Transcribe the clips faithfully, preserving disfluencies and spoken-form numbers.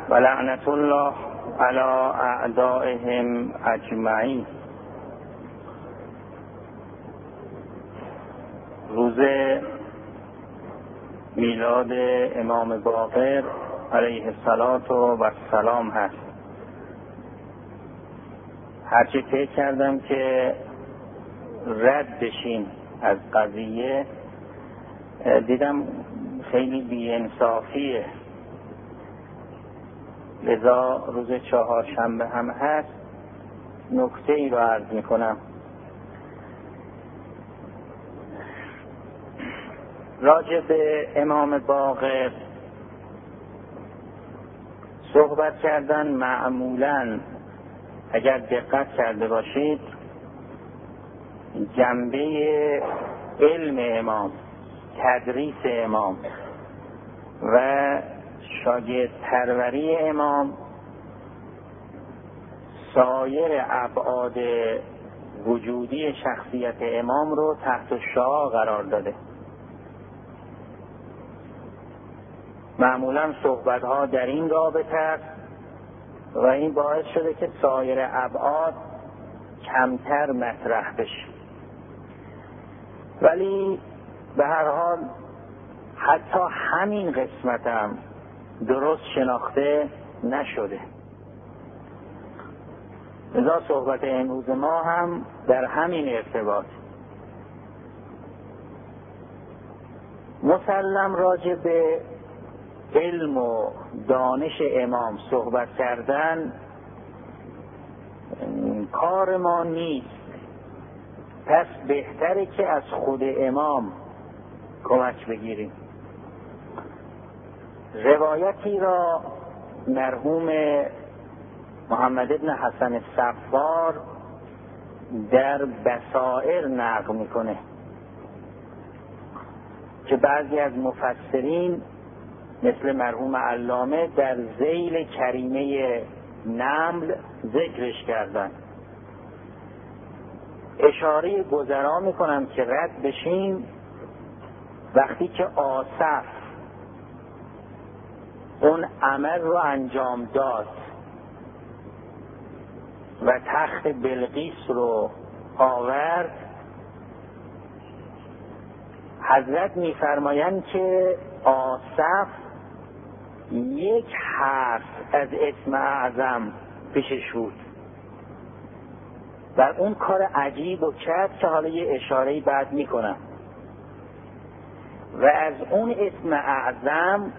و لعنت الله علی اعدائهم اجمعین. روز میلاد امام باقر علیه السلام هست. هرچی فکر کردم که رد بشین از قضیه، دیدم خیلی بی‌انصافیه، لذا روز چهارشنبه هم هست نکته ای رو عرض میکنم. راجع به امام باقر صحبت کردن معمولاً اگر دقت کرده باشید جنبه علم امام، تدریس امام و شاگرد پروری امام سایر ابعاد وجودی شخصیت امام رو تحت شعاع قرار داده. معمولا صحبت ها در این رابطه است و این باعث شده که سایر ابعاد کمتر مطرح بشه. ولی به هر حال حتی همین قسمت هم درست شناخته نشده. لذا صحبت امروز ما هم در همین ارتباط. مسلم راجع به علم و دانش امام صحبت کردن کار ما نیست، پس بهتره که از خود امام کمک بگیریم. روایتی را مرحوم محمد ابن حسن الصفار در بصائر نقل میکنه که بعضی از مفسرین مثل مرحوم علامه در ذیل کریمه نمل ذکرش کردن. اشاره گذرا میکنم که رد بشیم وقتی که آصف اون عمل رو انجام داد و تخت بلقیس رو آورد، حضرت میفرمایند که آصف یک حرف از اسم اعظم پیشش بود و اون کار عجیب و کرد که حالا یه اشاره‌ای بعد میکنم. و از اون اسم اعظم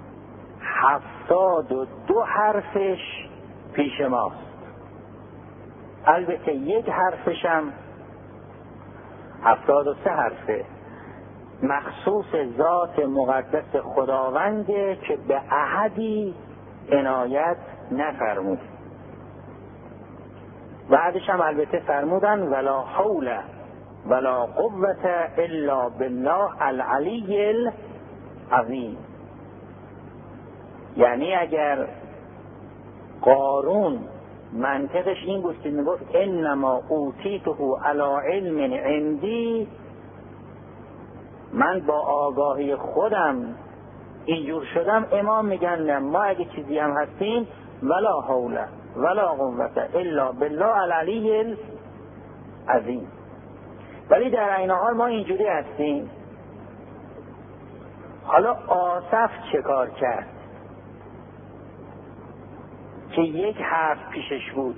هفتاد و دو حرفش پیش ماست. البته یک حرفش هم هفتاد و سه حرفه مخصوص ذات مقدس خداونده که به احدی عنایت نفرمود. بعدش هم البته فرمودن ولا حول ولا قوة الا بالله العلی العظیم. یعنی اگر قارون منطقش این بود که میگفت انما اوتیته علی علم عندی، من با آگاهی خودم اینجور شدم، امام میگن نه، ما اگه چیزی هم هستیم ولا حول ولا قوة الا بالله العلی العظیم. ولی در این حال ما اینجوری هستیم. حالا آصف چه کار کرد که یک حرف پیشش بود؟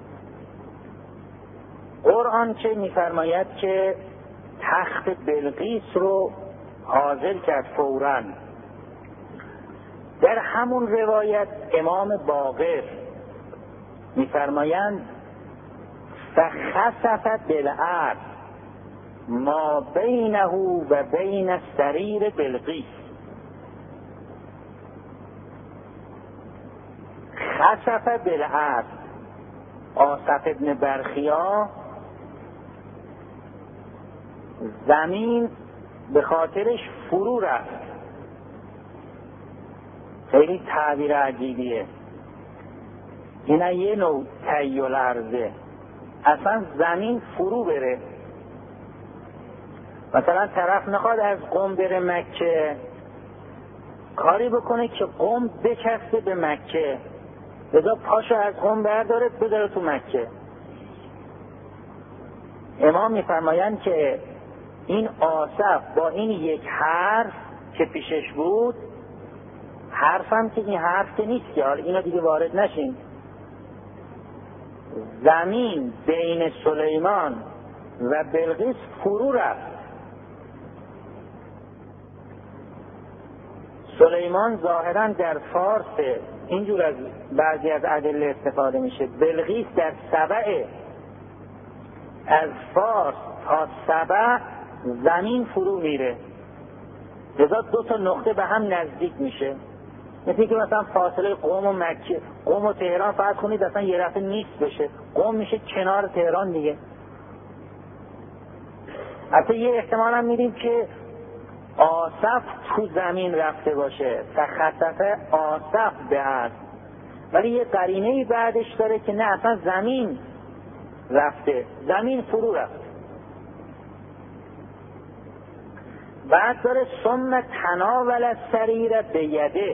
قرآن چه میفرماید که تخت بلقیس رو حاضر کرد فوراً. در همون روایت امام باقر میفرمایند فخسفت بالارض ما بینه و بین سریر بلقیس. خسف بالارض، آصف ابن برخیا زمین به خاطرش فرو رفت. خیلی تعبیر عجیبیه. این یه نوع تیل ارزه، اصلا زمین فرو بره. مثلا طرف نخواد از قم بره مکه، کاری بکنه که قوم بچسبه به مکه، لذا پاشو از قوم برداره بذاره تو مکه. امام میفرمایند که این آصف با این یک حرف که پیشش بود، حرفم که این حرف که نیست که حالا اینا دیگه وارد نشین، زمین بین سلیمان و بلقیس فرو رفت. سلیمان ظاهرا در فارس، اینجور از بعضی از ادله استفاده میشه، بلقیس در سبع، از فارس تا سبع زمین فرو میره، لذا دو تا نقطه به هم نزدیک میشه. مثل که مثلا فاصله قم و مکه، قم و تهران فرض کنید اصلا یه رفته نیست بشه، قم میشه کنار تهران دیگه. حتی یه احتمال هم میدیم که آصف تو زمین رفته باشه، فخسفه آصف به هست، ولی یه قرینه‌ای بعدش داره که نه اصلا زمین رفته، زمین فرو رفت. بعد داره ثم تناول السریر بیده،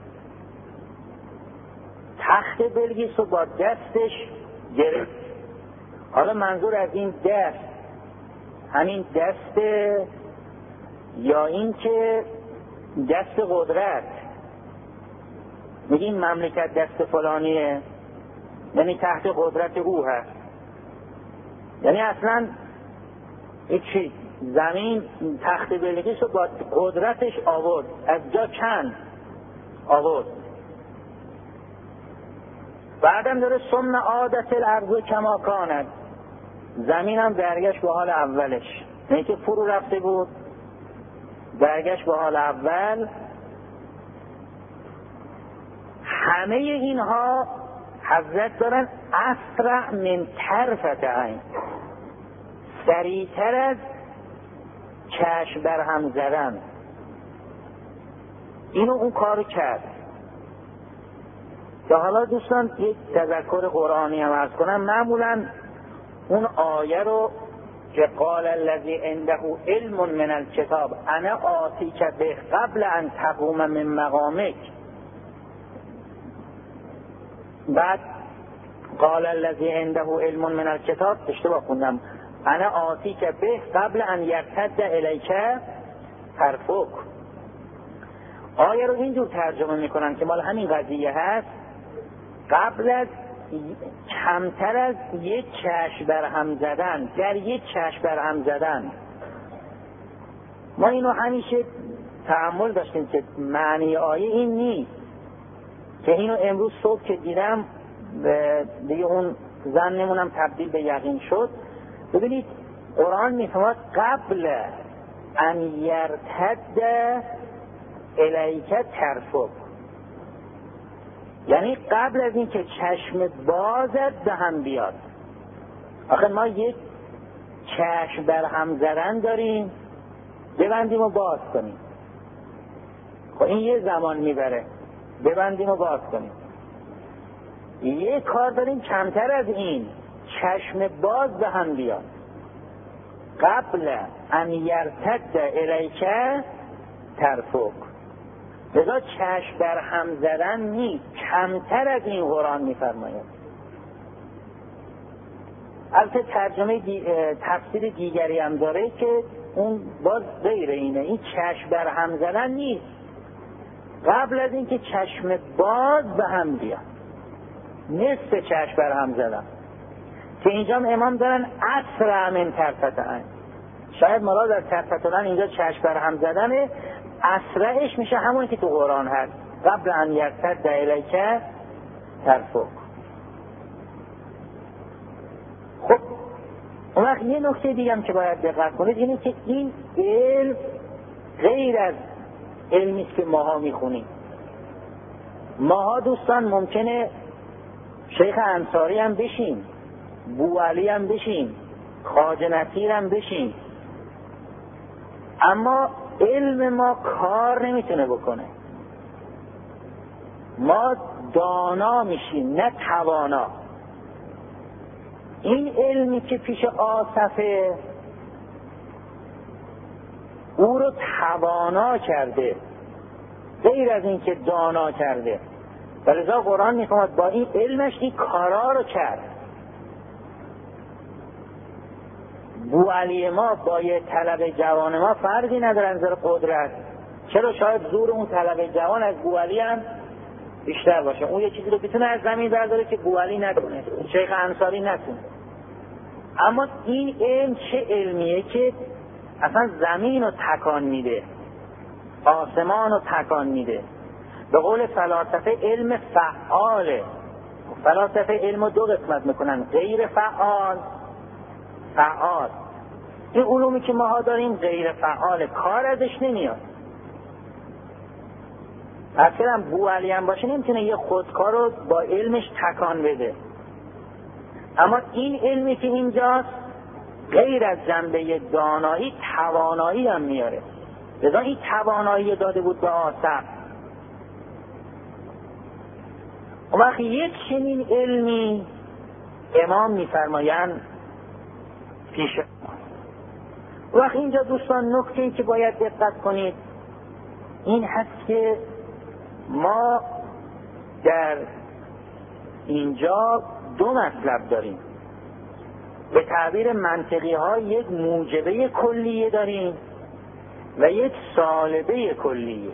تخت بلقیس رو با دستش گرفت. حالا منظور از این دست همین دست یا این که دست قدرت، میگیم مملکت دست فلانیه، یعنی تحت قدرت او هست، یعنی اصلا هیچی، زمین تخت بلقیس رو با قدرتش آورد، از جا چند آورد. بعدم داره ثم عادت الارض کما کانت، زمین هم برگشت به حال اولش، یعنی که فرو رفته بود برگشت به حال اول. همه اینها حضرت دارن اسرع من طرفت عین، سریعتر از چشم بر هم زدن. اینو اون کارو کرد. که حالا دوستان یک تذکر قرآنی هم عرض کنم، معمولا اون آیه رو که قال الذی عنده علم من الکتاب انا آتیک به قبل ان تقوم من مقامک، بعد قال الذی عنده علم من الکتاب، اشتباه خوندم، انا آتیک به قبل ان یرتد الیک طرفک. آیه رو اینجور ترجمه میکنن که مال همین قضیه هست، قبل از کمتر از یک چشم بر هم زدن، در یک چشم بر هم زدن. ما اینو همیشه تأمل داشتیم که معنی آیه این نیست، که اینو امروز صبح که دیدم دیگه اون ظنمونم تبدیل به یقین شد. ببینید قرآن میفرماید قبل ان یرتد الیک طرفک، یعنی قبل از این که چشم بازت به هم بیاد. آخه ما یک چشم بر هم زدن داریم، ببندیم و باز کنیم، خب این یه زمان میبره، ببندیم و باز کنیم. یه کار داریم کمتر از این، چشم باز به هم بیاد. قبل ان یرتد الیک طرفک، لذا چشم بر هم زدن نیست، کمتر از این قرآن میفرماید. البته ترجمه دی... تفسیر دیگری هم داره که اون باز غیر اینه، این چشم بر هم زدن نیست، قبل از این که چشم باز به هم بیاد، نصف چشم بر هم زدن. که اینجا امام دارن اسرع من طرفت عین، شاید مراد از طرفت عین اینجا چشم بر هم زدنه، اسرعش میشه همون که تو قرآن هست، قبل ان یرتد الیک طرفک. خب اون وقت یه نکته دیگه هم که باید دقت کنید اینه که این علم غیر از علمی که ماها میخونیم. ماها دوستان ممکنه شیخ انصاری هم بشیم، بوعلی هم بشیم، خواجه نصیر هم بشیم، اما علم ما کار نمیتونه بکنه. ما دانا میشیم نه توانا. این علمی که پیش آصفه او رو توانا کرده، غیر از این که دانا کرده. ولذا قرآن میفرماید با این علمش این کارا رو کرد. بوعلی ما با یه طلب جوان ما فرقی نداره نظر قدرت. چرا؟ شاید زور اون طلب جوان از بوعلی هم بیشتر باشه. اون یه چیزی رو بتونه از زمین برداره که بوعلی نتونه، شیخ انصاری نتونه. اما این علم چه علمیه که اصلا زمین رو تکان میده، آسمان رو تکان میده. به قول فلاسفه علم فعاله. فلاسفه علم رو دو قسمت میکنن، غیر فعال، فعال. این علومی که ما داریم غیر فعال، کار ازش نمیاد. اصلا بوعلی هم باشه نمیتونه یه خودکار رو با علمش تکان بده. اما این علمی که اینجاست غیر از جنبه دانایی توانایی هم میاره. لذا این توانایی داده بود به آصف. اون وقت یک چنین علمی امام میفرمایند پیش ما. اون وقت اینجا دوستان نکته‌ای که باید دقت کنید این هست که ما در اینجا دو مطلب داریم. به تعبیر منطقی ها یک موجبه کلیه داریم و یک سالبه کلیه.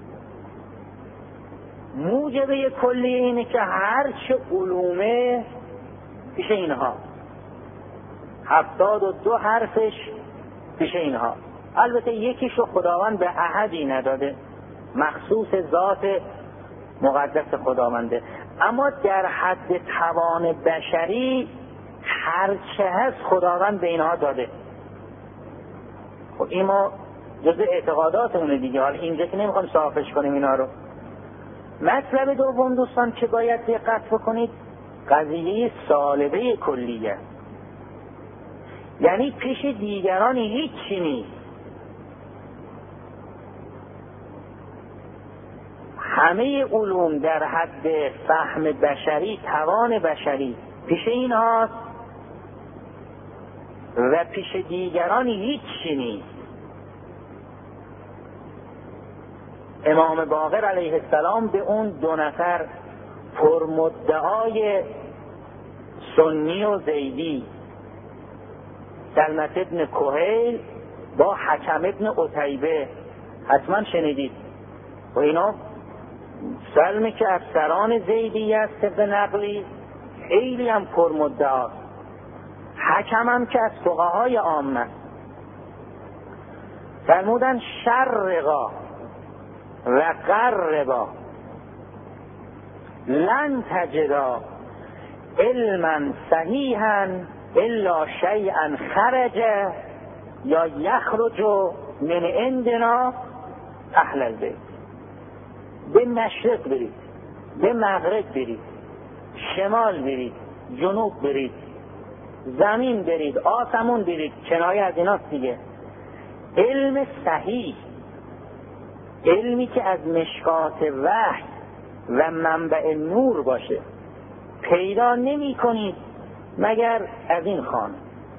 موجبه کلیه اینه که هر چه علومه پیش اینها، هفتاد و دو حرفش پیش اینها. البته یکیشو خداوند به احدی نداده، مخصوص ذات مقدس خداونده. اما در حد توان بشری هرچه هست خداوند به اینها داده. خب این ما جزء اعتقاداتمونه دیگه. حالا اینجا که نمیخوام صافش کنیم اینا رو. مطلب دوم دوستان که باید دقت بکنید قضیه سالبه کلیه. یعنی پیش دیگران هیچی نیست. همه علوم در حد فهم بشری، توان بشری پیش این هاست و پیش دیگران هیچی نیست. امام باقر علیه السلام به اون دو نفر پرمدعای سنی و زیدی، سلمت ابن کهیل با حکم ابن عتیبه، حتما شنیدید. و اینا سلمی که از سران زیدی است طبق نقلی، خیلی هم پرمدعا. حکم هم که از فقهای عامه. فرمودن شرقا و غربا لن تجدا علما صحیحا الا شیئا خرج یا یخرج من عندنا اهل البیت. به مشرق برید، به مغرب برید، شمال برید، جنوب برید، زمین برید، آسمون برید، کنایه از ایناست دیگه. علم صحیح، علمی که از مشکات وحی و منبع نور باشه، پیدا نمی کنید مگر از این خانه.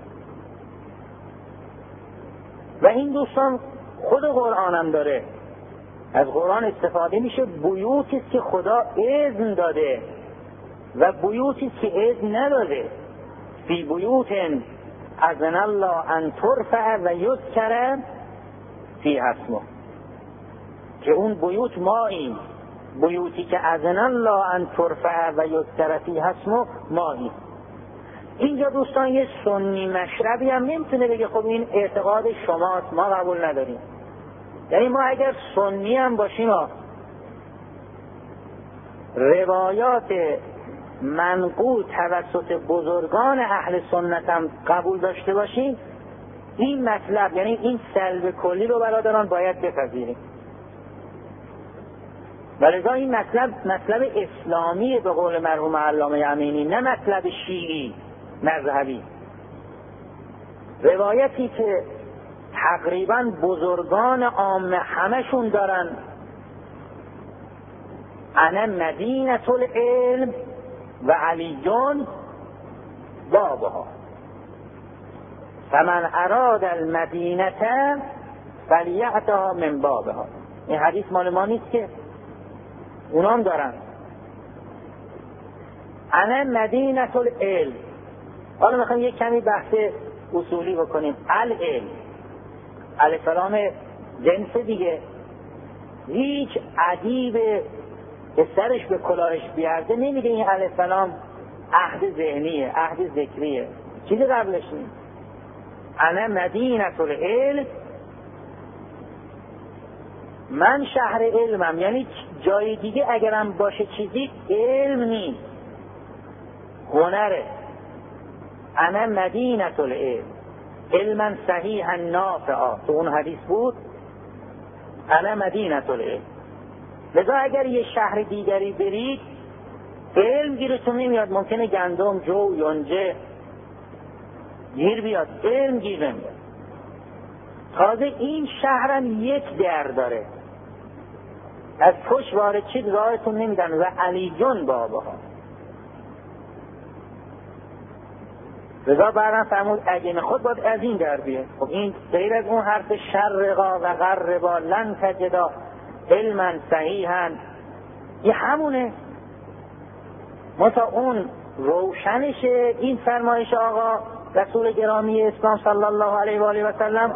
و این دوستان خود قرآن هم داره، از قرآن استفاده میشه. بیوتی است که خدا اذن داده و بیوتی است که اذن نداده. فی بیوت اذن الله ان ترفع و یذکر فی اسمه، که اون بیوت ما این بیوتی که اذن الله ان ترفع و یذکر فی اسمه ما این. اینجا دوستان یه سنی مشربی هم نمیتونه بگه خب این اعتقاد شماست ما قبول نداریم. یعنی ما اگر سنی هم باشیم ها، روایات منقول توسط بزرگان اهل سنت هم قبول داشته باشیم، این مطلب یعنی این سلب کلی رو برادران باید بپذیریم. ولذا این مطلب مطلب اسلامی به قول مرحوم علامه امینی، نه مطلب شیعی مذهبی. روایتی که تقریبا بزرگان عامه همشون دارن، انا مدینة العلم و علیون بابها فمن اراد المدینة فلیأتها من بابها. این حدیث مال ما نیست که، اونام دارن. انا مدینة العلم. حالا میخوایم یک کمی بحث اصولی بکنیم. العلم الف لام جنس دیگه، هیچ ادیب که سرش به کلاهش بیارده نمیگه این الف لام عهد ذهنیه، عهد ذکریه، چیزی قبلش نیست. انا مدینة العلم، من شهر علمم، یعنی جای دیگه اگرم باشه چیزی علم نیست، هنره. انا مدینة العلم علما صحیحا نافعا، تو اون حدیث بود انا مدینة العلم. لذا اگر یه شهر دیگری برید علم گیرتون نمیاد، ممکنه گندم، جو، یونجه گیر بیاد، علم گیر نمیاد. تازه این شهرم یک در داره، از پشت وارد چید راهتون نمیدن و علیون باباها. رضا برم فرمود اگه خود باید از این در بیه. خب این غیر از اون حرف شرقا و غربا لن تجدا علما صحیحا، یه همونه. ما تا اون روشنشه این فرمایش آقا رسول گرامی اسلام صلی الله علیه و آله و سلم.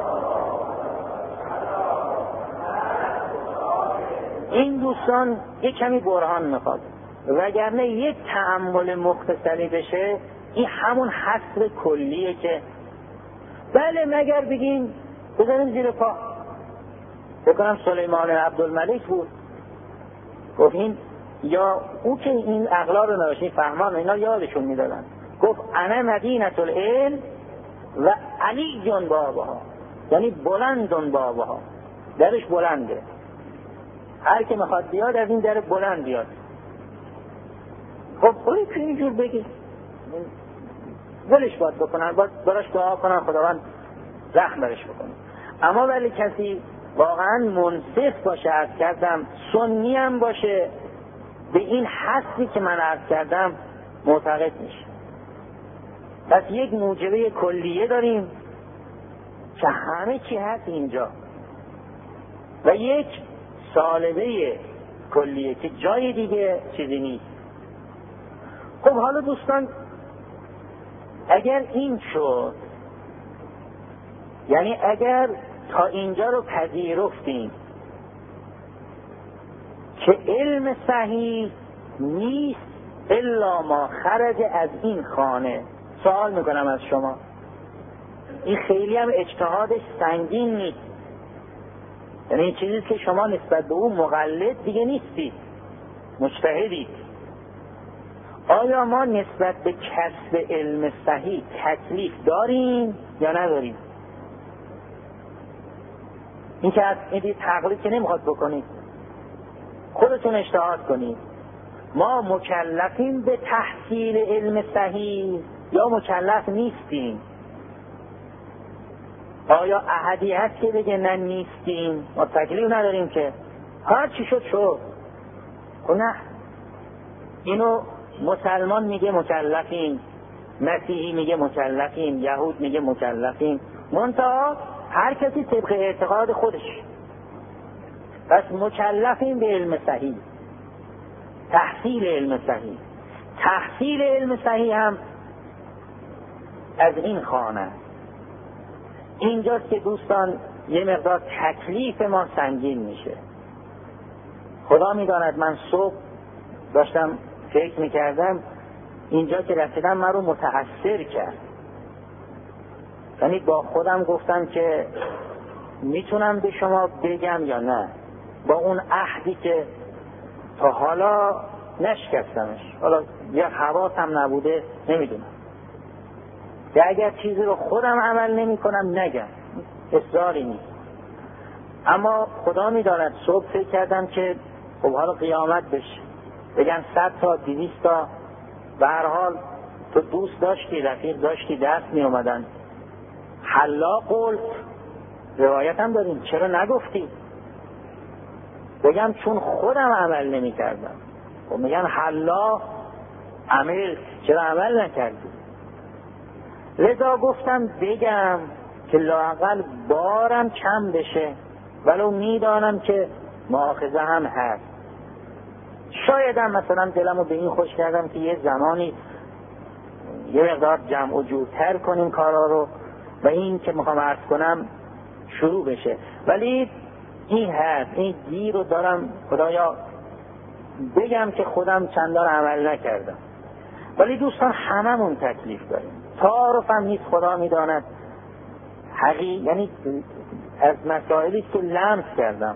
این دوستان یک کمی برهان میخواد، وگرنه یک تأمل مختصری بشه این همون حصر کلیه که بله مگر بگیم بزنیم زیر پا. بکنم سلیمان عبدالملک بود گفت این، یا او که این اغلا رو نداشت، این فهمان اینا یادشون میدادن، گفت انا مدینة العلم و علی جون باباها، یعنی بلندون باباها، درش بلنده، هر که میخواد بیاد از این در بلند بیاد. خب خودی که اینجور بگی ولش باید بکنن، باید براش دعا کنن خداوند رحم برش بکنن. اما ولی کسی واقعا منصف باشه، عرض کردم سنی هم باشه، به این حسی که من عرض کردم معتقد میشه. پس یک موجبه کلیه داریم که همه چی هست اینجا، و یک سالبه کلیه که جای دیگه چیزی نیست. خب حالا دوستان اگر این شد، یعنی اگر تا اینجا رو پذیرفتیم که علم صحیح نیست الا ما خرج از این خانه، سوال میکنم از شما، این خیلی هم اجتهادش سنگین نیست، یعنی این چیزی که شما نسبت به اون مقلد دیگه نیستید، مجتهدید. آیا ما نسبت به کسب علم صحیح تکلیف داریم یا نداریم؟ این که از این تقلید که نمیخواد بکنید، خودتون اجتهاد کنید. ما مکلفیم به تحصیل علم صحیح یا مکلف نیستیم؟ آیا احدی هست که بگه نه نیستیم، ما تکلیف نداریم که هر چی شد شد؟ خب نه، اینو مسلمان میگه مکلفیم، مسیحی میگه مکلفیم، یهود میگه مکلفیم، منتها هر کسی طبق اعتقاد خودش. پس مکلفیم به علم صحیح، تحصیل علم صحیح. تحصیل علم صحیح هم از این خانه. اینجاست که دوستان یه مقدار تکلیف ما سنگین میشه. خدا میداند من صبح داشتم فکر میکردم، اینجا که رسیدم من رو متأثر کرد. یعنی با خودم گفتم که میتونم به شما بگم یا نه، با اون عهدی که تا حالا نشکستمش، حالا یا حواسم نبوده نمیدونم، که اگر چیزی رو خودم عمل نمی کنم نگم، اصراری نیست. اما خدا میداند صبح فکر کردم که خب حالا قیامت بشه، بگن صد تا دویست تا به هر حال تو دوست داشتی، رفیق داشتی، دست می اومدن. حلا قلت، روایت هم داریم، چرا نگفتی؟ بگم چون خودم عمل نمی کردم. خب میگن حلا عمل، چرا عمل نکردی؟ لذا گفتم بگم که لااقل بارم کم بشه، ولو میدانم که مؤاخذه هم هست. شاید هم مثلا دلمو به این خوش کردم که یه زمانی یه مقدار جمع و جورتر کنیم کارا رو و این که میخوام عرض کنم شروع بشه. ولی این هست، این گیر رو دارم خدایا بگم که خودم چندان عمل نکردم. ولی دوستان هممون تکلیف داریم. تعارف هم نیست، خدا میداند. حقیقی یعنی از مسائلی که لمس کردم.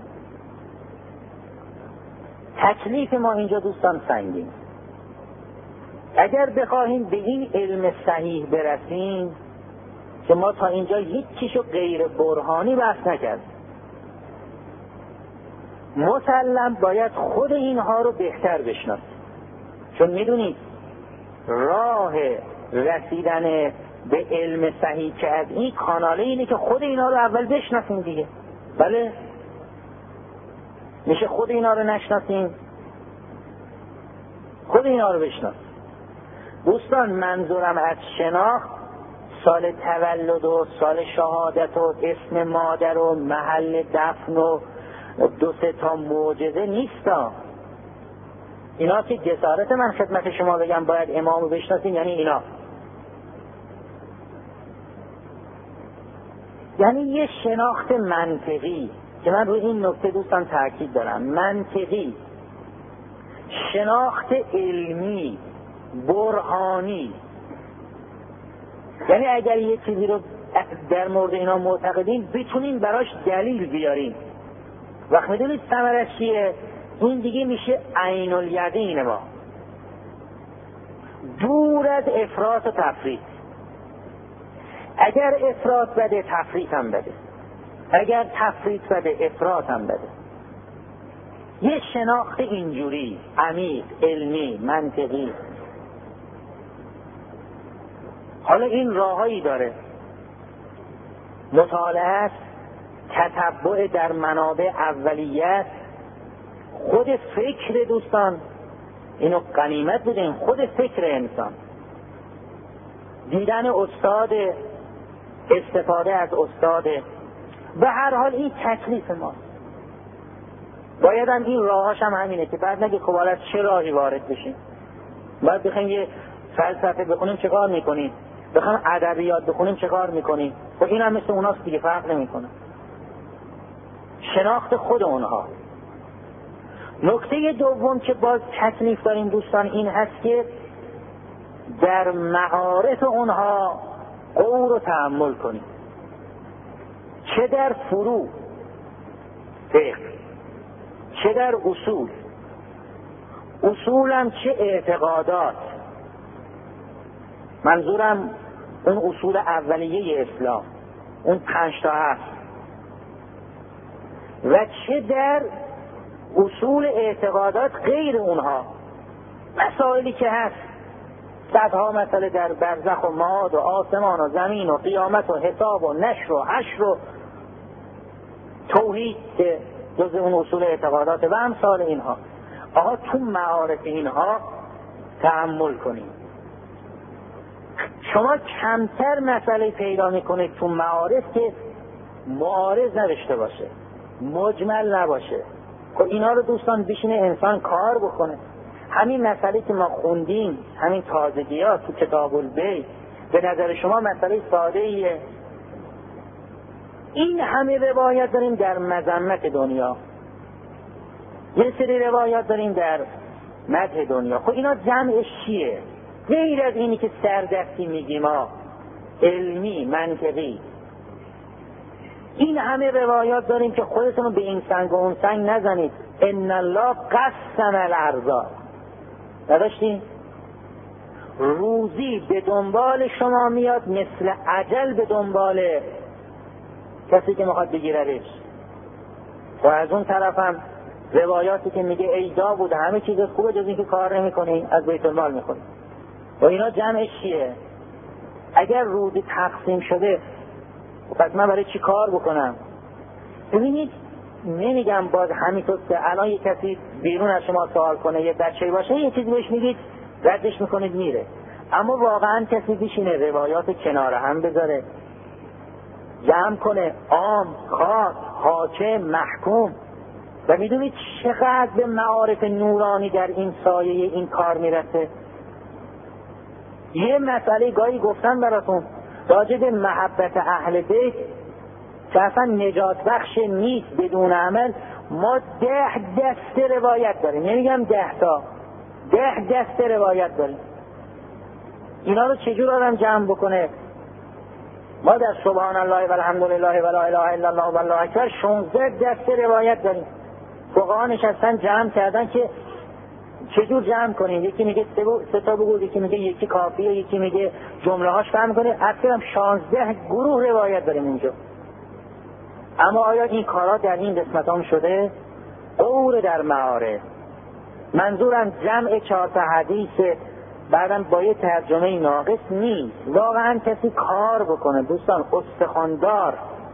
تکلیف ما اینجا دوستان سنگین. اگر بخواهیم به این علم صحیح برسیم که ما تا اینجا هیچ چیشو غیر برهانی بحث نکردیم، مسلم باید خود اینها رو بهتر بشناسیم. چون میدونید راه رسیدن به علم صحیح که از این کاناله اینه که خود اینا رو اول بشناسیم دیگه. بله میشه خود اینا رو نشناسیم؟ خود اینا رو بشناسیم. دوستان منظورم از شناخت سال تولد و سال شهادت و اسم مادر و محل دفن و دو سه تا معجزه نیستا. اینا که جسارت من خدمت شما بگم باید امام رو بشناسیم، یعنی اینا، یعنی یه شناخت منطقی که من روی این نکته دوستان تاکید دارم. منطقی، شناخت علمی، برهانی. یعنی اگر یه چیزی رو در مورد اینا معتقدین بتونین براش دلیل بیارین. وقت میدونید ثمرش چیه؟ این دیگه میشه عین الیقین ما، دور از افراط و تفریط. اگر افراط بده تفریط هم بده، اگر تفریط بده افراط هم بده. یه شناخت اینجوری عمیق، علمی، منطقی. حالا این راههایی داره، مطالعه است، تتبع در منابع اولیه، خود فکر دوستان، اینو غنیمت بدین، خود فکر انسان، دیدن استاد، استفاده از استاد. به هر حال این تکلیف ماست. باید هم این راهاش هم همینه که بعد نگه خب از چه راهی وارد بشیم. باید بخوایم یه فلسفه بخونیم چه کار میکنیم، بخوایم ادبیات بخونیم چه کار میکنیم. خب این هم مثل اوناست دیگه، فرق نمیکنه. شناخت خود اونها. نکته دوم که باز تکلیف داریم دوستان این هست که در معارف اونها غور و تأمل کنیم، چه در فروع فقه، چه در اصول. اصولم چه اعتقادات، منظورم اون اصول اولیه اسلام، اون پنج تا هست، و چه در اصول اعتقادات غیر اونها، مسائلی که هست، صدها مسئله در برزخ و معاد و آسمان و زمین و قیامت و حساب و نشر و حشر و توحید که جز اون اصول اعتقادات و امثال اینها. آقا تو معارف اینها تأمل کنیم. شما کمتر مسئله پیدا میکنید تو معارف که معارض نداشته باشه، مجمل نباشه. خب اینا رو دوستان بشینه انسان کار بکنه. همین مسئله که ما خوندیم، همین تازگی ها تو کتاب البیع، به نظر شما مسئله ساده ایه؟ این همه روایت داریم در مذمت دنیا، یه سری روایات داریم در مدح دنیا. خب اینا جمعش چیه؟ غیر از اینی که سردستی میگیم ما، علمی، منطقی. این همه روایات داریم که خودتون به این سنگ و اون سنگ نزنید. ان الله قسم الارزاق. نداشتین؟ روزی به دنبال شما میاد مثل اجل به دنبال کسی که میخواد بگیردش. و از اون طرف هم روایاتی که میگه ای داوود همه چیز خوبه جز این که کار نمی کنی، از بیت المال میکنی. و اینا جمعش چیه؟ اگر روزی تقسیم شده پس من برای چی کار بکنم؟ ببینید نمیگم باز همینطور که الان یک کسی بیرون از شما سوال کنه یه بچه‌ای باشه یه چیزی بهش میگید ردش میکنید میره، اما واقعا کسی بشینه روایات کنار هم بذاره، جمع کنه، عام، خاص، حاکم، محکوم، و میدونید چقدر به معارف نورانی در این سایه این کار میرسه. یه مسئله گاهی گفتم براتون راجع به محبت اهل بیت که اصلا نجات بخش نیست بدون عمل. ما ده دسته روایت داریم، نمیگم ده تا، ده دسته روایت داریم. اینا رو چجور آدم جمع بکنه؟ ما در سبحان الله و الحمدلله و لا اله الا الله و الله اکبر شانزده دسته روایت داریم. فقها نشستن جمع کردن که چجور جمع کنیم. یکی میگه سه تا بگو، یکی میگه یکی کافیه، یکی میگه جمله هاش فهم کنه. اصلا شانزده گروه روایت داریم اینجا. اما آیا این کارا در این قسمت هم شده؟ دور در معارف. منظورم جمع چهار تا حدیث بعدم با یه ترجمه ناقص نیست. واقعا کسی کار بکنه دوستان، استخواندار.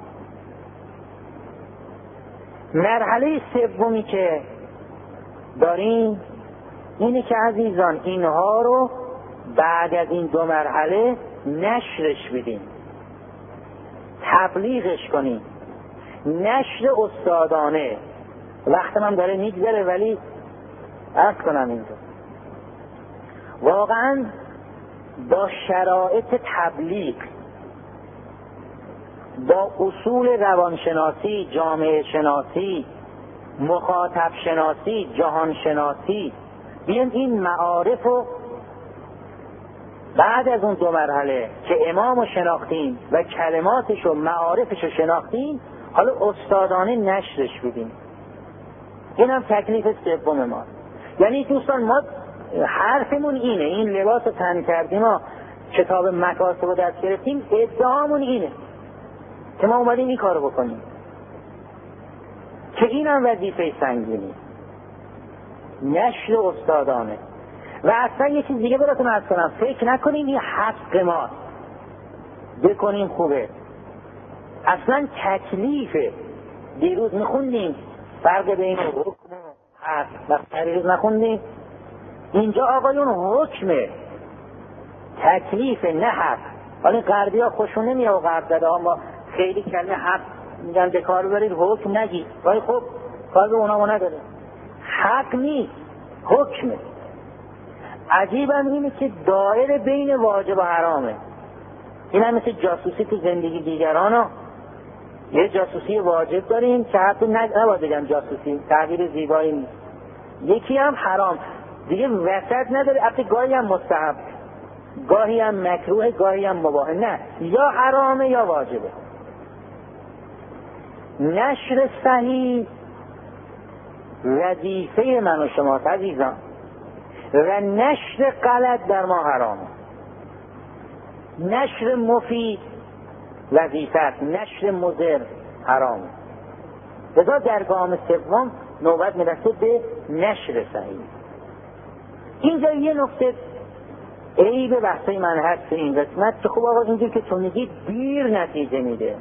مرحله سومی که داریم اینه که عزیزان اینها رو بعد از این دو مرحله نشرش بدیم، تبلیغش کنیم. نشر استادانه. وقت من داره میگذره ولی عرض کنم اینجا واقعا با شرایط تبلیغ، با اصول روانشناسی، جامعه شناسی، مخاطب شناسی، جهان شناسی، بیایم این معارف رو بعد از اون دو مرحله که امام رو شناختیم و کلماتش و معارفش رو شناختیم، حالا استادانه نشرش بدیم. این هم تکلیف سوم ما. یعنی دوستان ما حرفمون اینه، این لباس رو تن کردیم و کتاب مکاسب رو دست گرفتیم، ادعامون اینه که ما اومدیم این کارو بکنیم، که این هم وظیفه سنگینی، نشر استادانه. و اصلا یه چیز دیگه براتون عرض کنم، فکر نکنیم این حق ما بکنیم خوبه. اصلا تکلیفه. دیروز میخوندیم فرق بین حکم و حق، وقت دیروز نخوندیم اینجا آقایون حکمه، تکلیف نه حق. حالا غربی ها خوشون نمیاد و غرب زده ها ما خیلی کلمه حق میگن به کار ببرید، حکم نگید، ولی خب کار به اونا ما نداره. حق نیست، حکمه. عجیبم اینه که دایره بین واجب و حرامه. این هم مثل جاسوسی تو زندگی دیگران ها. یه جاسوسی واجب داریم که حتی نباید بگم جاسوسی، تعبیر زیبایی نیست. یکی هم حرام دیگه، وسط نداره. حتی گاهی هم مستحب، گاهی هم مکروه، گاهی هم مباح. نه، یا حرامه یا واجبه. نشر صحیح وظیفه من و شما عزیزان، و نشر غلط در ما حرامه. نشر مفید وظیفه، نشر مضر حرامه. لذا در گام سوم نوبت میرسه به نشر صحیح. اینجا یه نکته عیب بحثای من هست تو این قسمت که خب آقا اینجور که تو میگید دیر نتیجه میده.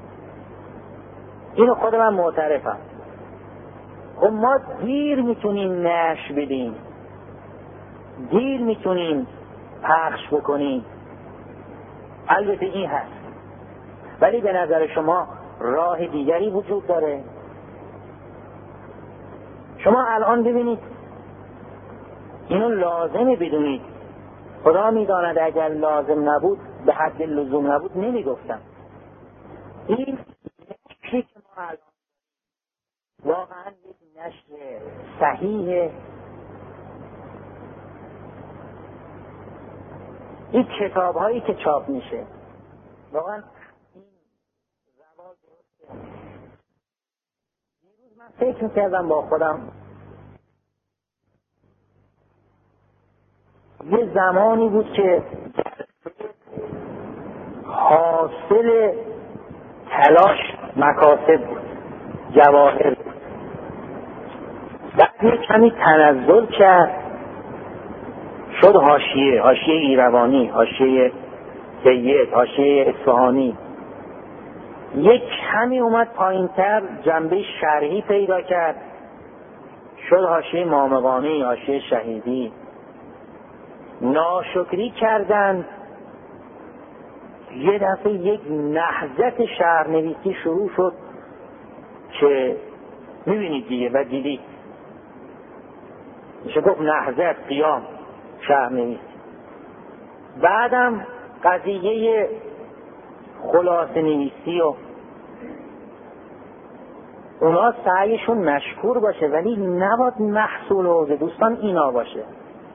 اینو خود من معترفم. خب ما دیر میتونیم نشر بدیم، دیر میتونیم پخش بکنیم، البته این هست، ولی به نظر شما راه دیگری وجود داره؟ شما الان ببینید اینو لازمه بدونید. خدا میداند اگر لازم نبود، به حد لزوم نبود نمیگفتم. این نشری که ما الان واقعا یک نشر صحیحه. این کتاب هایی که چاپ میشه واقعا این روال درسته. دیروز من فکر میکردم با خودم، یه زمانی بود که حاصل تلاش مکاسب بود، جواهر بود. بعد یه کمی تنزل کرد، شد حاشیه، حاشیه ایروانی، حاشیه سید، حاشیه اصفهانی. یک کمی اومد پایینتر، جنبه شرحی پیدا کرد، شد حاشیه مامقانی، حاشیه شهیدی. ناشکری کردند، یه دفعه یک نهضت شهرنویسی شروع شد که میبینید دیگه و دیدید. میشه گفت نهضت، قیام، شهرنویس. بعدم قضیه خلاصه نویسی و اونا سعیشون مشکور باشه، ولی نباید محصول حوزه دوستان اینا باشه.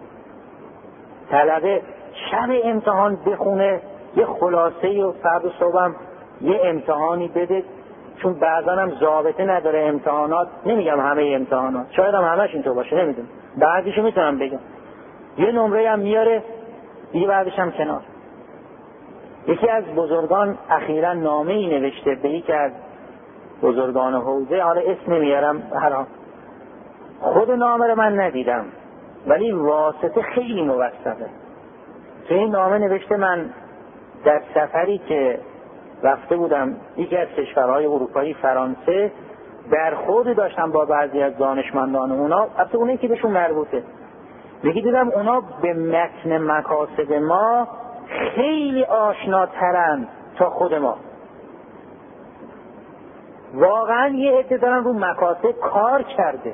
طلبه شب امتحان بخونه یه خلاصه و فردا صبحم یه امتحانی بده، چون بعضا هم ضابطه نداره امتحانات. نمیگم همه امتحانات، شاید هم همش اینطور باشه، نمیدونم، بعضیشو میتونم بگم. یه نمره هم میاره دیگه بعدش هم کنار. یکی از بزرگان اخیراً نامه‌ای نوشته به یکی از بزرگان حوزه، حالا اسم نمیارم، حالا خود نامه رو من ندیدم ولی واسطه خیلی موثقه. تو این نامه نوشته من در سفری که رفته بودم یکی از کشورهای اروپایی، فرانسه، برخوردی داشتم با بعضی از دانشمندان اونا، اصلا اونایی که بهشون مربوطه. میگی دیدم اونا به متن مقاصد ما خیلی آشناترن تا خود ما. واقعا یه عده دارن رو مقاصد کار کرده.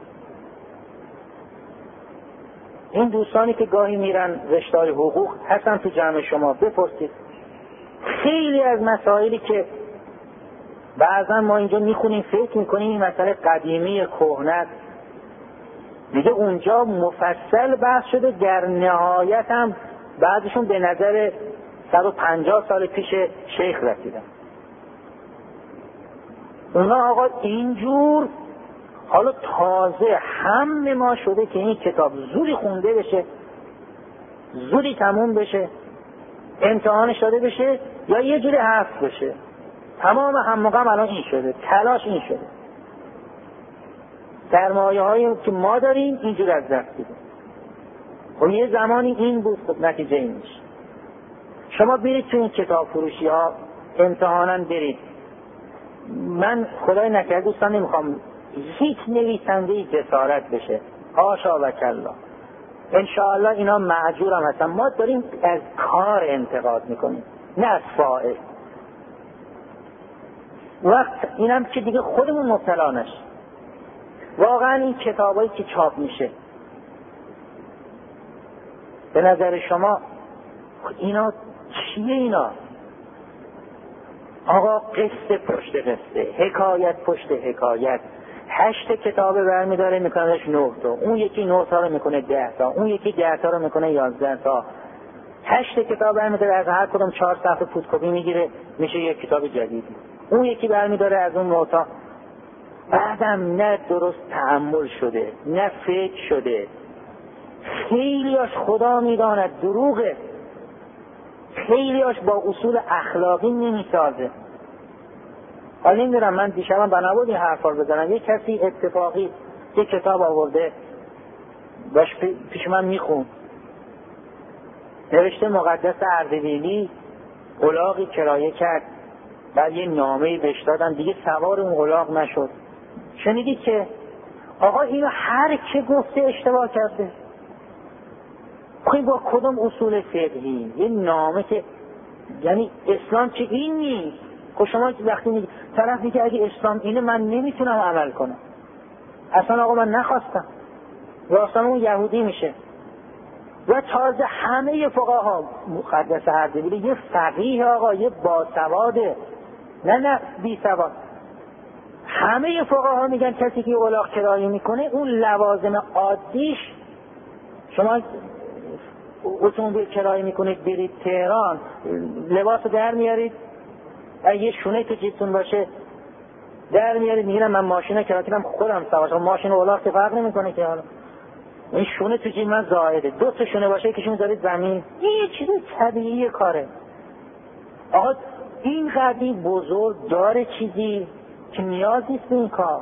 این دوستانی که گاهی میرن رشته‌های حقوق هستن تو جمع شما، بپرسید خیلی از مسائلی که بعضا ما اینجا میخونیم فکر میکنیم این مسئله قدیمی کهنه، دیگه اونجا مفصل بحث شده، در نهایت هم بعضشون به نظر صد و پنجاه سال پیش شیخ رسیدن. اونا آقا اینجور حالا تازه هم ما شده که این کتاب زودی خونده بشه، زودی تموم بشه، امتحانش داده بشه یا یه جوری حفظ بشه. تمام هم موقع الان این شده، تلاش این شده. سرمایه هایی که ما داریم اینجور از دست دیدیم. خب یه زمانی این بود، خب نتیجه این میشه. شما برید تو این کتاب فروشی ها امتحانا برید. من خدای نکرده دوستان نمیخوام هیچ نویسنده جسارت بشه، حاشا و کلا، انشاءالله اینا معجور هم هستن. ما داریم از کار انتقاد میکنیم نه از فاعل. وقت اینم که دیگه خودمون مبتلا نشیم. واقعا این کتابایی که چاپ میشه به نظر شما اینا چیه؟ اینا آقا قصه پشت قصه، حکایت پشت حکایت. هشت کتابه برمی داره میکنهش نه تا، اون یکی نه تا رو میکنه ده تا، اون یکی ده تا رو میکنه یازده تا. هشت کتاب برمی داره از هر کدوم چهار صفحه فوتوکپی میگیره میشه یک کتاب جدید. اون یکی برمی داره از اون نه تا. بعدم نه درست تحمل شده نه فکر شده. خیلیاش خدا میداند دروغه، خیلیاش با اصول اخلاقی نمیسازه. حالا نمیدونم، من دیشبم بنا بود این حرفا رو بزنم. یک کسی اتفاقی یک کتاب آورده باش پیش من میخون، نوشته مقدس اردبیلی الاغی کرایه کرد، بعد یه نامه‌ای بهش دادن، دیگه سوار اون الاغ نشد. شنیدی که آقا اینو هر که گفته اشتباه کرده. خیلی با کدوم اصول فقهی یه نامه که یعنی اسلام چه این نیست؟ خب شما وقتی میگی طرف میگه اگه اسلام اینه من نمیتونم عمل کنم، اصلا آقا من نخواستم، راستان اون یهودی میشه. و تازه همه فقها مقدس اردبیلی یه فقیه آقا، یه باسواده، نه نه بی سواد. همه فقها میگن کسی که الاغ کرایه میکنه اون لوازم عادیش، شما اتومبیل کرایه میکنید برید تهران، لباس در میارید، اگه یه شونه تو جیبتون باشه در میارید، میگن من ماشین کرایه کردم خودم سوارم. ماشین الاغ که فرق نمیکنه که، حالا این شونه تو جیب من زائده، دو تا شونه باشه یکیشون میذارید زمین، این یه چیز طبیعی کاره. آقا این قضیه بزرگ داره چیزی که نیاز نیست به این کار.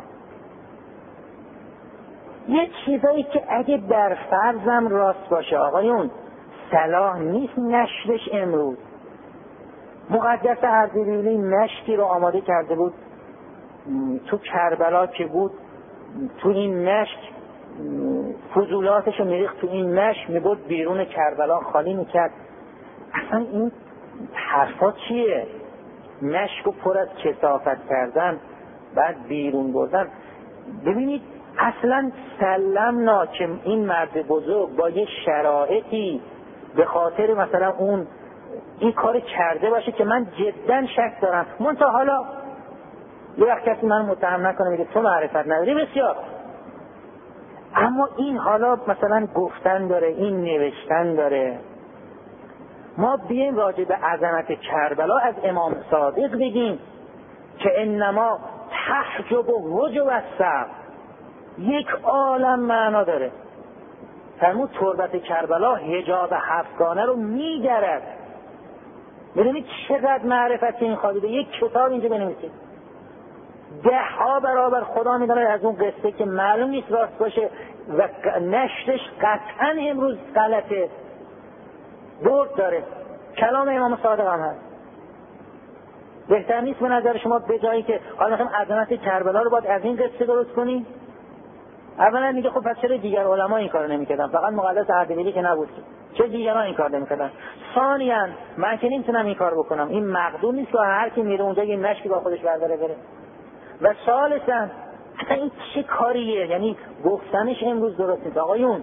یه چیزایی که اگه در فرضم راست باشه آقایون صلاح نیست نشرش امروز. مقدس اردبیلی مشکی رو آماده کرده بود تو کربلا که بود، تو این مشک فضولاتش رو میریخت تو این مشک، میبود بیرون کربلا خالی میکرد. اصلا این حرفا چیه؟ مشک رو پر از کثافت کردن بعد بیرون بردن. ببینید اصلا سلمنا که این مرد بزرگ با یه شرایطی به خاطر مثلا اون این کار کرده باشه که من جدا شک دارم. منتها حالا یه وقت کسی من متهم نکنه میگه تو معرفت نداری، بسیار، اما این حالا مثلا گفتن داره، این نوشتن داره. ما بیایم راجع به عظمت کربلا از امام صادق بگیم که انما تحجب و وجب السبع، یک عالم معنا داره. فرمود تربت کربلا حجاب هفتگانه رو میگرد. ببینید چقدر معرفت این خوابیده. یک کتاب اینجا بنویسید، ده ها برابر خدا میدونه از اون قصه که معلوم نیست راست باشه و نشرش قطعا امروز غلطه، برد داره. کلام امام صادق هم هست. بهتر نیست به نظر شما به جایی که حالا مثلا عظمت کربلا رو باید از این قصه درست کنی؟ اولا میگه خب پس چرا دیگر علما این کارو نمیکردن؟ فقط مقدس اردبیلی که نبود، چه دیگران این کار نمیکردن؟ ثانیاً من که نمیتونم این کار بکنم، این مقدور نیست که هر کی میره اونجا یه مشکی با خودش برداره بره. و ثالثاً اصلا این چه کاریه؟ یعنی گفتنش امروز درست نیست آقایون.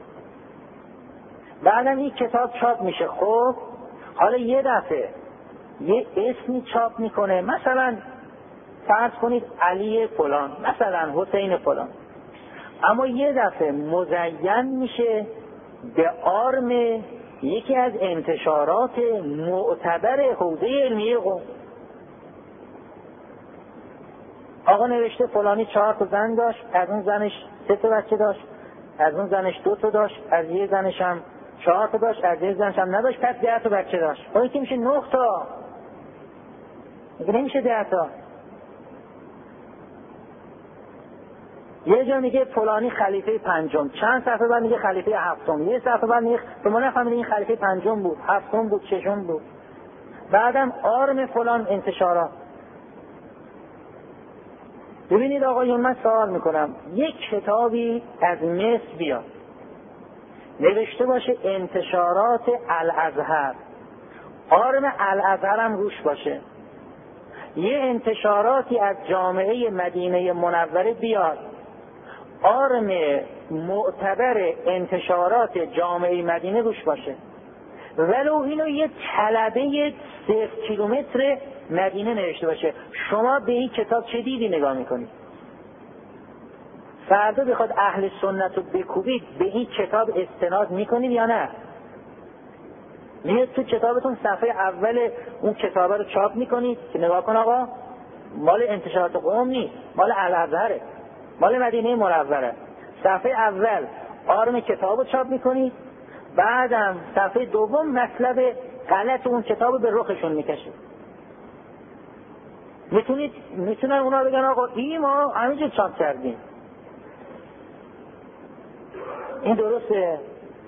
بعدم این کتاب چاپ میشه، خب حالا یه دفعه یه اسمی چاپ میکنه، مثلا فرض کنید علی فلان، مثلا حسین فلان، اما یه دفعه مزین میشه به آرم یکی از انتشارات معتبر حوزه علمیه قم. آقا نوشته فلانی چهار تا زن داشت، از اون زنش سه تا بچه داشت، از اون زنش دو تا داشت، از یه زنش هم چهار تا داشت، از یه زنش هم نداشت، پس ده تا بچه داشت. اون که میشه نه تا، میگه نمیشه ده تا. یه جا میگه فلانی خلیفه پنجم، چند صفحه بعد میگه خلیفه هفتم، یه صفحه بعد میگه شما نفهمید این خلیفه پنجم بود، هفتم بود، ششم بود. بعدم آرم فلان انتشارات. ببینید آقایون من سوال میکنم، یک کتابی از مصر بیاد نوشته باشه انتشارات الازهر، آرم الازهر هم روش باشه، یه انتشاراتی از جامعه مدینه منوره بیاد، آرم معتبر انتشارات جامعه مدینه روش باشه، ولو اینو یه طلبه صفر کیلومتر مدینه نوشته باشه، شما به این کتاب چه دیدی نگاه میکنید؟ فردا بخواد اهل سنت رو بکوبید به این کتاب استناد میکنید یا نه؟ میاد تو کتابتون صفحه اول اون کتابه رو چاپ میکنید که نگاه کن آقا مال انتشارات قوم نیست، مال الازهره، مال مدینه منوره. صفحه اول آرم کتاب رو چاپ میکنید، بعدم صفحه دوم مطلب غلط اون کتاب رو به رخشون میکشید. میتونید میتونن اونا بگن آقا این ما همینجا چاپ کردیم. این درسته؟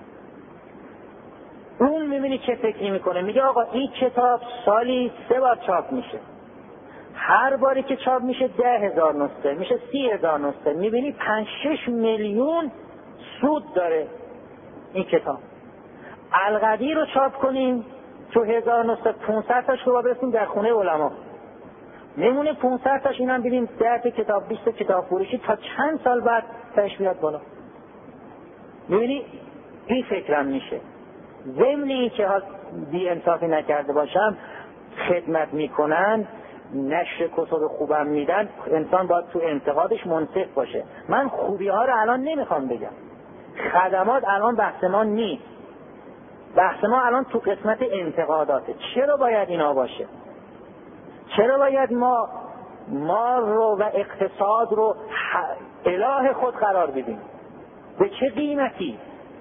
اون میبینی چه فکری میکنه، میگه آقا این کتاب سالی سه بار چاپ میشه، هر باری که چاپ میشه ده هزار نسخه میشه سی هزار نسخه، میبینی پنج شش میلیون سود داره این کتاب. القدیر رو چاپ کنیم تو هزار نسخه پانصد تاش رو برسیم در خونه علما، میمونه پانصد تاش، اینم ببینیم ده تا کتاب بیست تا کتاب فروشی تا چند سال بعد تاش بیاد بالا. میبینی این فکرم میشه. ضمنی که ها بی انصافی نکرده باشم خدمت میکنن، نشر کتب خوبم میدن، انسان باید تو انتقادش منصف باشه. من خوبی ها رو الان نمیخوام بگم، خدمات الان بحث ما نیست، بحث ما الان تو قسمت انتقاداته. چرا باید اینا باشه؟ چرا باید ما مال رو و اقتصاد رو اله خود قرار بدیم؟ به چه قیمتی؟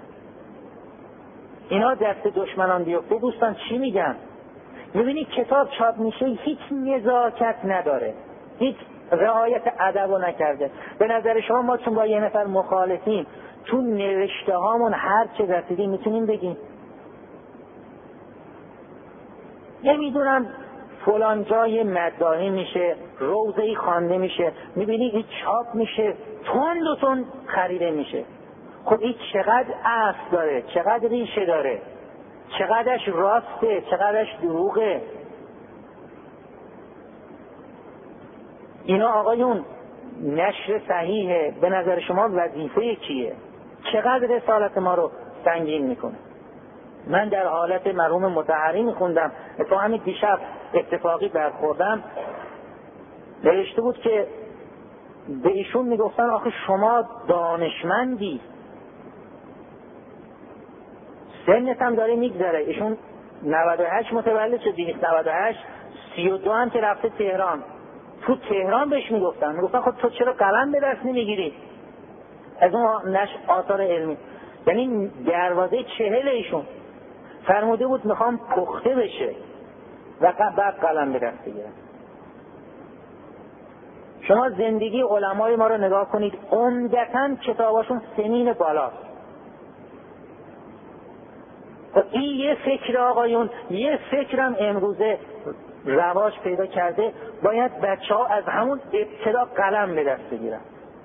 اینا دست دشمنان بیفته دوستان چی میگن؟ میبینی کتاب چاپ میشه هیچ نزاکت نداره، هیچ رعایت ادب رو نکرده. به نظر شما ما چون با یه نفر مخالفیم تو نوشته هامون هر چه رسیدیم میتونیم بگیم؟ نمیدونم فلان جای مداحی میشه، روضه‌ای خوانده میشه، میبینی این چاپ میشه تند و تند خریده میشه. خب این چقدر اصل داره، چقدر ریشه داره، چقدرش راسته، چقدرش دروغه. اینا آقایون نشر صحیحه به نظر شما وظیفه کیه؟ چقدر رسالت ما رو سنگین میکنه؟ من در حالت مرحوم مطهری میخوندم، تو همین دیشب اتفاقی برخوردم، نوشته بود که به ایشون میگفتن آخه شما دانشمندی، سنت هم داره میگذره. ایشون نود و هشت متولد شد، نود و هشت، سی و دو هم که رفته تهران. تو تهران بهش میگفتن میگفتن خب تو چرا قلم به دست نمیگیری از اون نشر آثار علمی؟ یعنی دروازه چهل ایشون فرموده بود میخوام پخته بشه و بعد قلم به دست بگیرن. شما زندگی علمای ما رو نگاه کنید، عمدتاً کتاباشون سنین بالاست. این یه فکر آقایون، یه فکرم امروزه رواج پیدا کرده، باید بچه ها از همون ابتدا قلم به دست بگیرن.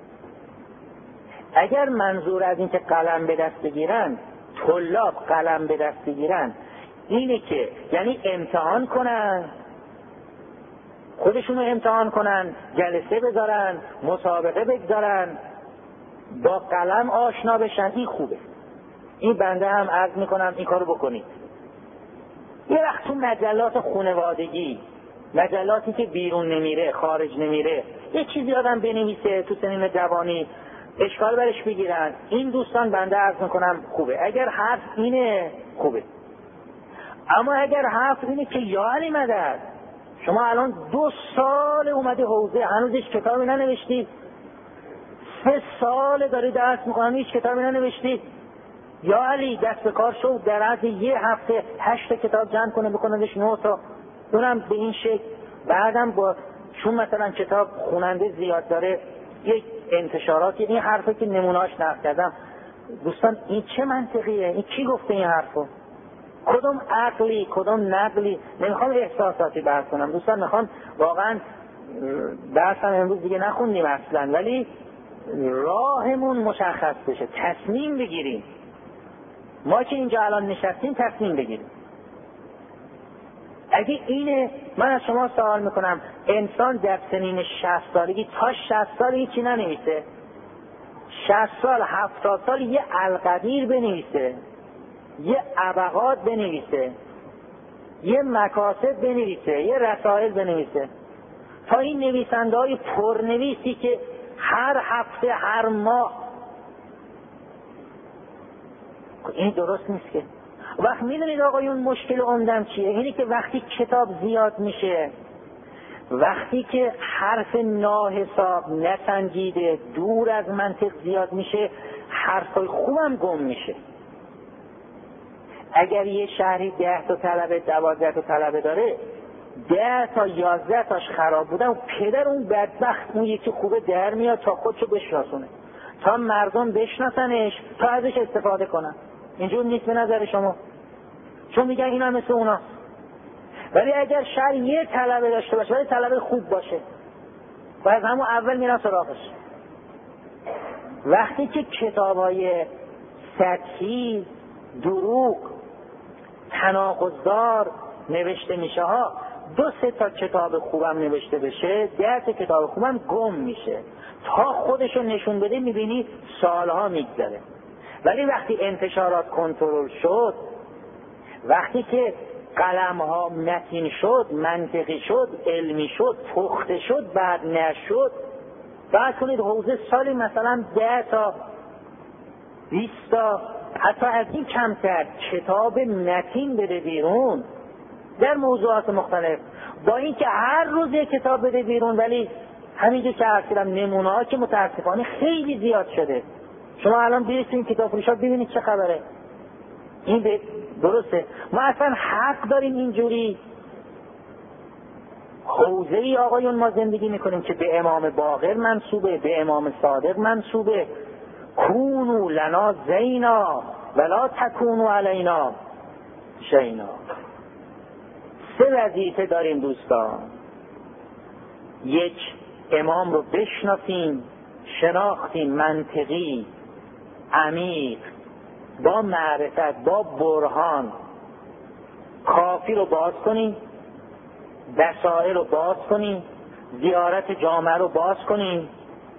اگر منظور از این که قلم به دست بگیرن، طلاب قلم به دست بگیرن اینه که یعنی امتحان کنن، خودشونو امتحان کنن، جلسه بذارن، مسابقه بگذارن، با قلم آشنا بشن، این خوبه. این بنده هم عرض میکنم این کارو بکنید. یه وقت تو مجلات خانوادگی، مجلاتی که بیرون نمیره، خارج نمیره، یه چیزی آدم بنویسه تو سنین جوانی، اشکال برش بگیرن. این دوستان بنده عرض میکنم خوبه. اگر حرف اینه خوبه، اما اگر حرف اینه که یا علی مدد شما الان دو سال اومده حوزه هنوز هیچ کتابی ننوشتید، سه سال داری درس میکنن هیچ کتابی ننوشتید، یا علی دست به کار شو، در عرض یه هفته هشت کتاب جمع کنه بکنندش نه تا، اونم به این شکل. بعدم با چون مثلا کتاب خوننده زیاد داره یک انتشاراتی، این حرفی که نمونهاش نقل کردم دوستان، این چه منطقیه؟ این کی گفته این حرفو؟ کدوم عقلی کدوم نقلی؟ نمیخوام احساساتی بحث کنم دوستان، میخوام واقعا درسم امروز دیگه نخوندیم اصلا، ولی راهمون مشخص بشه، تصمیم بگیریم. ما که اینجا الان نشستیم تصمیم بگیریم. اگه اینه، من از شما سوال میکنم، انسان در سنین شصت سالگی تا شصت سال هیچی ننویسه؟ شصت سال هفتاد سال یه القدیر بنویسه، یه ابعاد بنویسه، یه مکاسب بنویسه، یه رسائل بنویسه، تا این نویسنده های پرنویسی که هر هفته هر ماه، این درست نیست که. وقت میدونید آقایون مشکل عمدم چیه؟ اینی که وقتی کتاب زیاد میشه، وقتی که حرف ناحساب نسنجیده دور از منطق زیاد میشه، حرفای خوبم گم میشه. اگر یه شهری ده تا طلبه دوازده تا طلبه داره، ده تا یازده تاش خراب بودن و پدر اون بدبخت اون یکی خوبه در میاد تا خودشو بشناسونه، تا مردم بشناسنش، تا ازش استفاده کنن. اینجور نیست به نظر شما؟ چون میگن اینا مثل اونا. ولی اگر شهر یه طلبه داشته باشه، ولی طلبه خوب باشه، و از همون اول میرن سراغش. وقتی که کتابای سطحی، دروغ، تناقض‌دار نوشته میشه ها، دو سه تا کتاب خوبم نوشته بشه، ده تا کتاب خوبم گم میشه، تا خودشو نشون بده میبینی سالها میگذره. ولی وقتی انتشارات کنترل شد، وقتی که قلم ها متین شد، منطقی شد، علمی شد، پخته شد، بعد نشد، بعد کنید حوزه سالی مثلا ده تا بیست تا حتی از این کمتر کتاب متین بده بیرون در موضوعات مختلف، با اینکه هر روز یک کتاب بده بیرون، ولی همینجور که عرض کردم نمونه ها که متاسفانه خیلی زیاد شده. شما الان برید تو این کتاب فروشات ببینید چه خبره. این درسته، ما اصلا حق داریم اینجوری حوزه ای آقایون ما زندگی میکنیم که به امام باقر منصوبه، به امام صادق منصوبه، کونو لنا زینا ولا تکونو علینا شینا. سه وظیفه داریم دوستان. یک، امام رو بشناسیم، شناختیم منطقی، عمیق، با معرفت، با برهان. کافی رو باز کنیم، وسائل رو باز کنیم، زیارت جامعه رو باز کنیم،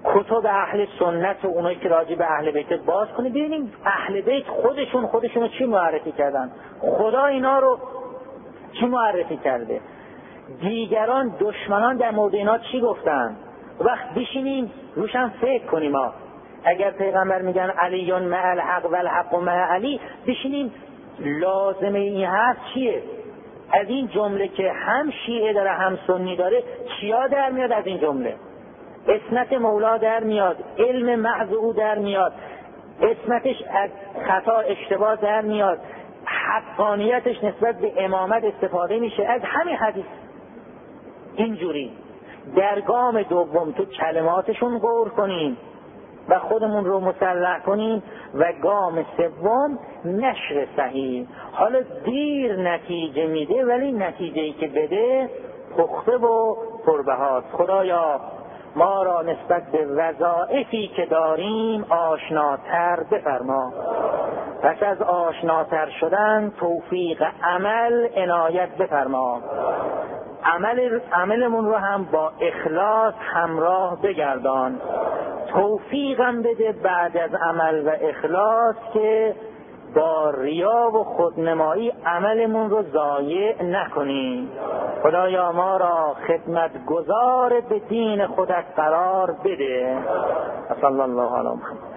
کتب اهل سنت و اونایی که راجع به اهل بیت باز کنید ببینیم اهل بیت خودشون خودشونو چی معرفی کردن، خدا اینا رو چی معرفی کرده، دیگران دشمنان در مورد اینا چی گفتن. وقت بشینیم روشن فکر کنیم. ما اگر پیغمبر میگن علیون مع الحق و الحق مع علی، بشینیم لازمه این حرف چیه؟ از این جمله که هم شیعه داره هم سنی داره چیا در میاد؟ از این جمله اسمت مولا در میاد، علم محض او در میاد، اسمتش از خطا اشتباه در میاد، حقانیتش نسبت به امامت استفاده میشه از همین حدیث. اینجوری در گام دوم تو کلماتشون غور کنیم و خودمون رو مسلح کنیم و گام سوم نشر صحیح. حالا دیر نتیجه میده ولی نتیجه‌ای که بده پخته و پربهاست. خدایا ما را نسبت به وظایفی که داریم آشناتر بفرما، پس از آشناتر شدن توفیق عمل عنایت بفرما، عمل عملمون رو هم با اخلاص همراه بگردان، توفیقم بده بعد از عمل و اخلاص که با ریا و خودنمایی عملمون رو ضایع نکنیم. خدایا ما را خدمت گزار به دین خودت قرار بده. صلی الله علیه و سلم.